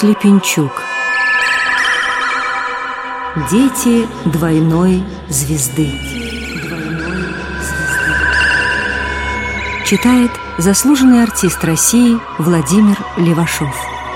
Слепенчук. Дети двойной звезды. Читает заслуженный артист России Владимир Левашов.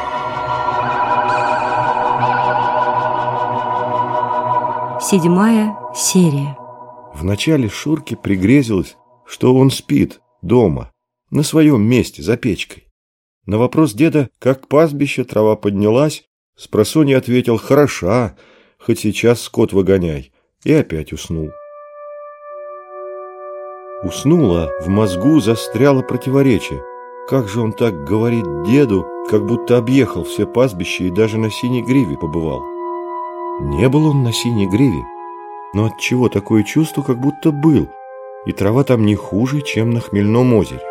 Седьмая серия. Вначале Шурке пригрезилось, что он спит дома, на своем месте, за печкой. На вопрос деда, как пастбище, трава поднялась, спросонья ответил: «Хороша, хоть сейчас скот выгоняй», и опять уснул. Уснула, в мозгу застряло противоречие. Как же он так говорит деду, как будто объехал все пастбища и даже на синей гриве побывал? Не был он на синей гриве, но отчего такое чувство, как будто был, и трава там не хуже, чем на Хмельном озере.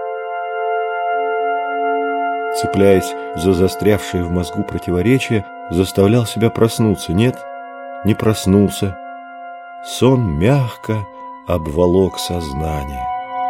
Цепляясь за застрявшее в мозгу противоречие, заставлял себя проснуться. Нет, не проснулся. Сон мягко обволок сознание.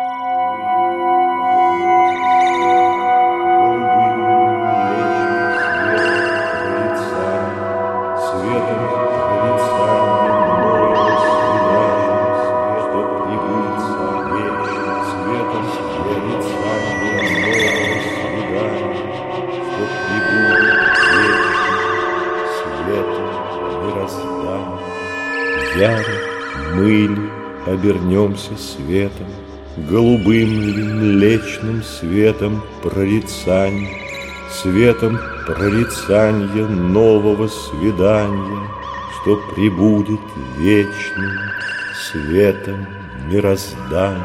Яро мы ли обернемся светом, голубым ли млечным светом прорицания, светом прорицания нового свидания, что прибудет вечным светом мироздания.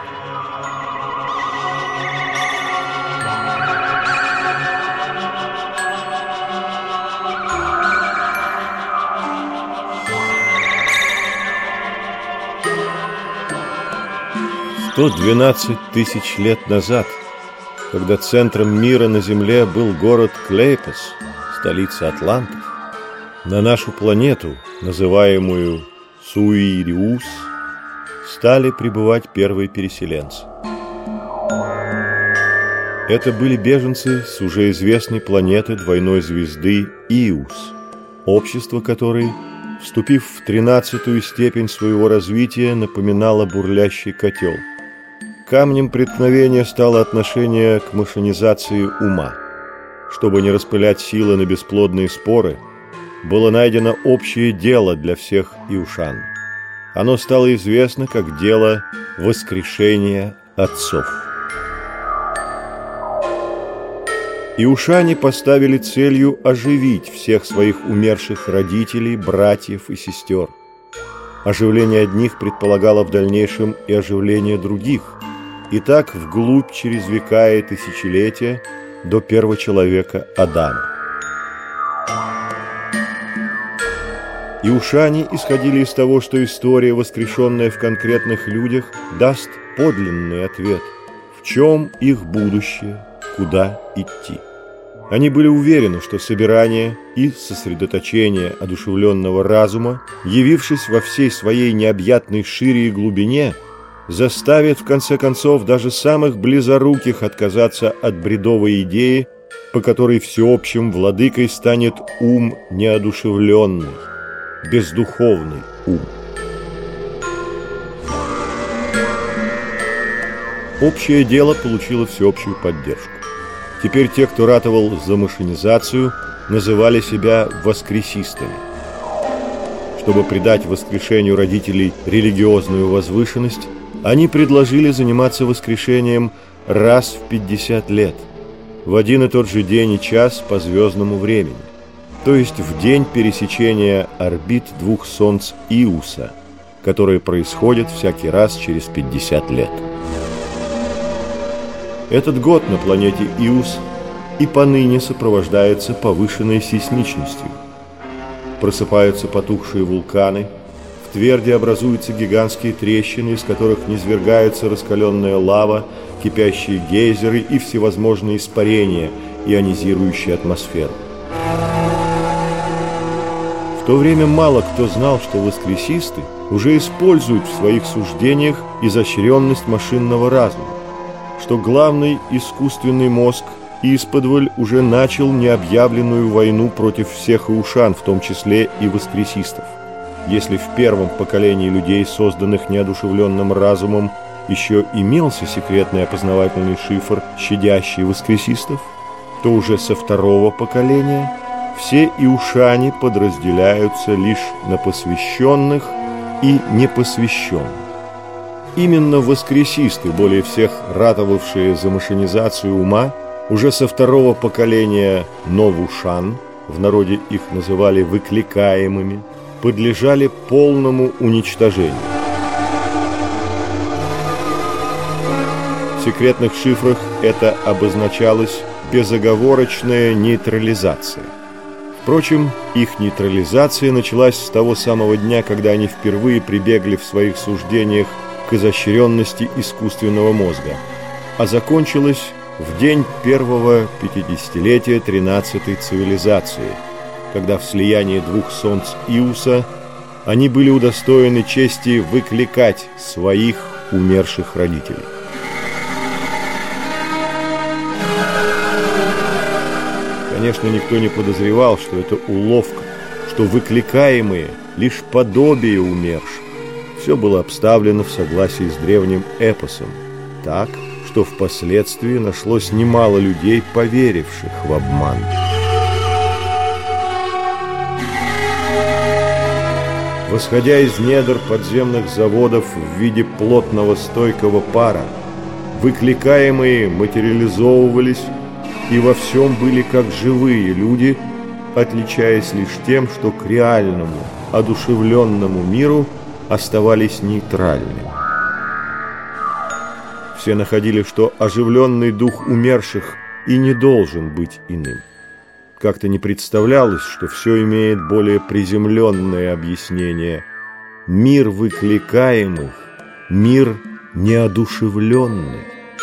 То 12 тысяч лет назад, когда центром мира на Земле был город Клейпос, столица атлантов, на нашу планету, называемую Суириус, стали прибывать первые переселенцы. Это были беженцы с уже известной планеты двойной звезды Иус, общество которой, вступив в 13-ю степень своего развития, напоминало бурлящий котел. Камнем преткновения стало отношение к машинизации ума. Чтобы не распылять силы на бесплодные споры, было найдено общее дело для всех иушан. Оно стало известно как дело воскрешения отцов. Иушане поставили целью оживить всех своих умерших родителей, братьев и сестер. Оживление одних предполагало в дальнейшем и оживление других, и так вглубь через века и тысячелетия до первого человека Адама. Иушане исходили из того, что история, воскрешенная в конкретных людях, даст подлинный ответ, в чем их будущее, куда идти. Они были уверены, что собирание и сосредоточение одушевленного разума, явившись во всей своей необъятной шире и глубине, заставит, в конце концов, даже самых близоруких отказаться от бредовой идеи, по которой всеобщим владыкой станет ум неодушевленный, бездуховный ум. Общее дело получило всеобщую поддержку. Теперь те, кто ратовал за машинизацию, называли себя воскресистами. Чтобы придать воскрешению родителей религиозную возвышенность, они предложили заниматься воскрешением раз в 50 лет, в один и тот же день и час по звездному времени, то есть в день пересечения орбит двух солнц Иуса, которые происходят всякий раз через 50 лет. Этот год на планете Иус и поныне сопровождается повышенной сейсмичностью. Просыпаются потухшие вулканы, в тверди образуются гигантские трещины, из которых низвергается раскаленная лава, кипящие гейзеры и всевозможные испарения, ионизирующие атмосферу. В то время мало кто знал, что воскресисты уже используют в своих суждениях изощренность машинного разума, что главный искусственный мозг исподволь уже начал необъявленную войну против всех иушан, в том числе и воскресистов. Если в первом поколении людей, созданных неодушевленным разумом, еще имелся секретный опознавательный шифр, щадящий воскресистов, то уже со второго поколения все иушане подразделяются лишь на посвященных и непосвященных. Именно воскресисты, более всех ратовавшие за машинизацию ума, уже со второго поколения новушан, в народе их называли выкликаемыми, подлежали полному уничтожению. В секретных шифрах это обозначалось безоговорочная нейтрализация. Впрочем, их нейтрализация началась с того самого дня, когда они впервые прибегли в своих суждениях к изощренности искусственного мозга, а закончилась в день первого 50-летия 13-й цивилизации, когда в слиянии двух солнц Иуса они были удостоены чести выкликать своих умерших родителей. Конечно, никто не подозревал, что это уловка, что выкликаемые лишь подобие умерших. Все было обставлено в согласии с древним эпосом, так, что впоследствии нашлось немало людей, поверивших в обман. Восходя из недр подземных заводов в виде плотного стойкого пара, выкликаемые материализовывались и во всем были как живые люди, отличаясь лишь тем, что к реальному, одушевленному миру оставались нейтральными. Все находили, что оживленный дух умерших и не должен быть иным. Как-то не представлялось, что все имеет более приземленное объяснение. Мир выкликаемых, мир неодушевленный.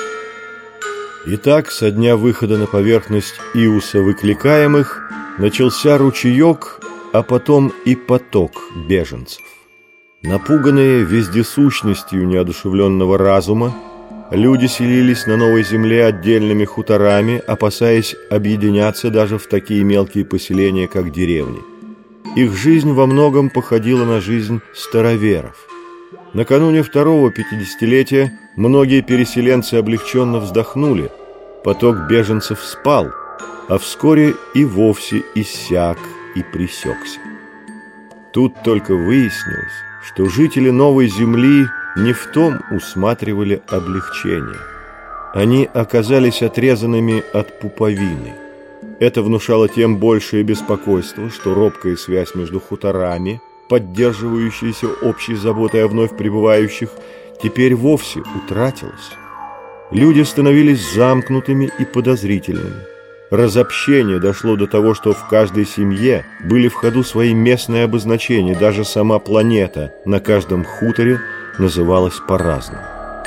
Итак, со дня выхода на поверхность Иуса выкликаемых начался ручеек, а потом и поток беженцев. Напуганные вездесущностью неодушевленного разума, люди селились на новой земле отдельными хуторами, опасаясь объединяться даже в такие мелкие поселения, как деревни. Их жизнь во многом походила на жизнь староверов. Накануне второго 50-летия многие переселенцы облегченно вздохнули. Поток беженцев спал, а вскоре и вовсе иссяк и пресекся. Тут только выяснилось, что жители новой земли не в том усматривали облегчение. Они оказались отрезанными от пуповины. Это внушало тем большее беспокойство, что робкая связь между хуторами, поддерживающаяся общей заботой о вновь прибывающих, теперь вовсе утратилась. Люди становились замкнутыми и подозрительными. Разобщение дошло до того, что в каждой семье были в ходу свои местные обозначения, даже сама планета на каждом хуторе называлась по-разному.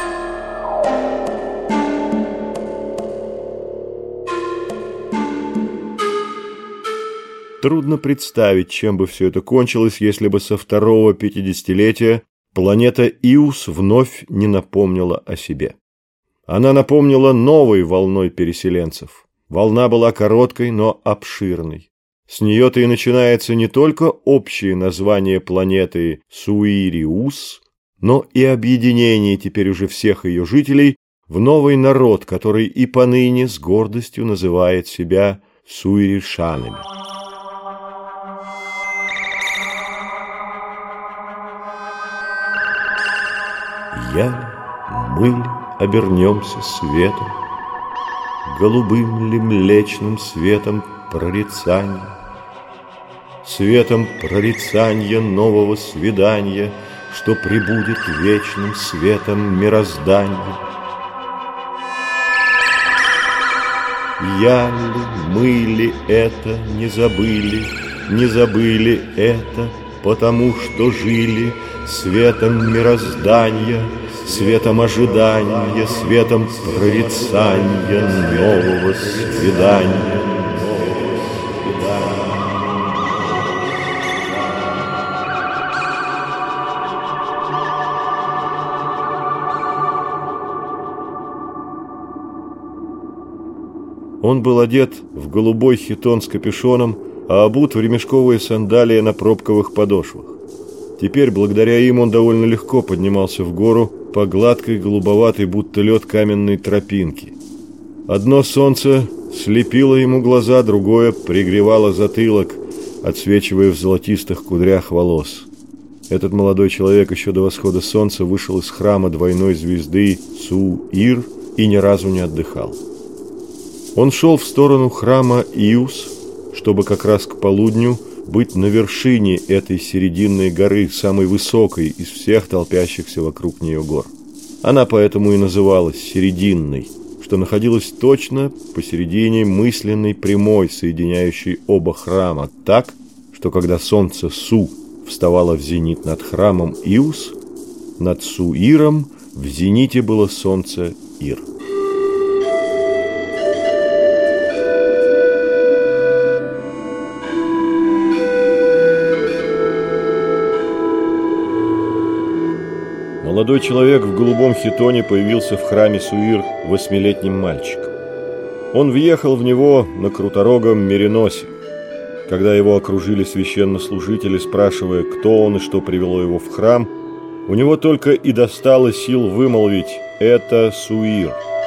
Трудно представить, чем бы все это кончилось, если бы со второго 50-летия планета Иус вновь не напомнила о себе. Она напомнила новой волной переселенцев. Волна была короткой, но обширной. С нее-то и начинается не только общее название планеты Суириус, но и объединение теперь уже всех ее жителей в новый народ, который и поныне с гордостью называет себя суиришанами. Мы обернемся светом, голубым ли млечным светом прорицания, светом прорицания нового свидания, что прибудет вечным светом мироздания. Я ли, мы ли это не забыли это, потому что жили светом мироздания, светом ожидания, светом прорицания нового свидания. Он был одет в голубой хитон с капюшоном, а обут в ремешковые сандалии на пробковых подошвах. Теперь, благодаря им, он довольно легко поднимался в гору по гладкой, голубоватой, будто лед, каменной тропинке. Одно солнце слепило ему глаза, другое пригревало затылок, отсвечивая в золотистых кудрях волос. Этот молодой человек еще до восхода солнца вышел из храма двойной звезды Су-Ир и ни разу не отдыхал. Он шел в сторону храма Иус, чтобы как раз к полудню быть на вершине этой серединной горы, самой высокой из всех толпящихся вокруг нее гор. Она поэтому и называлась Серединной, что находилась точно посередине мысленной прямой, соединяющей оба храма, так, что когда солнце Су вставало в зенит над храмом Иус, над Су-Иром в зените было солнце Ир. Молодой человек в голубом хитоне появился в храме Су-Ир 8-летним мальчиком. Он въехал в него на круторогом мериносе. Когда его окружили священнослужители, спрашивая, кто он и что привело его в храм, у него только и достало сил вымолвить «это Су-Ир».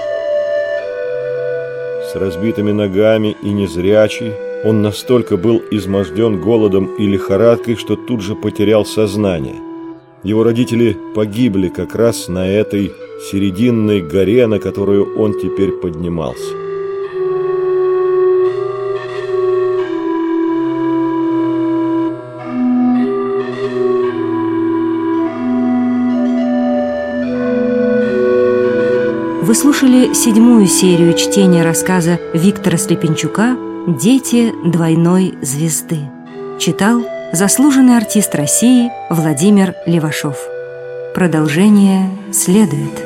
С разбитыми ногами и незрячий, он настолько был изможден голодом и лихорадкой, что тут же потерял сознание. Его родители погибли как раз на этой серединной горе, на которую он теперь поднимался. Вы слушали 7-ю серию чтения рассказа Виктора Слепенчука «Дети двойной звезды». Читал заслуженный артист России Владимир Левашов. Продолжение следует.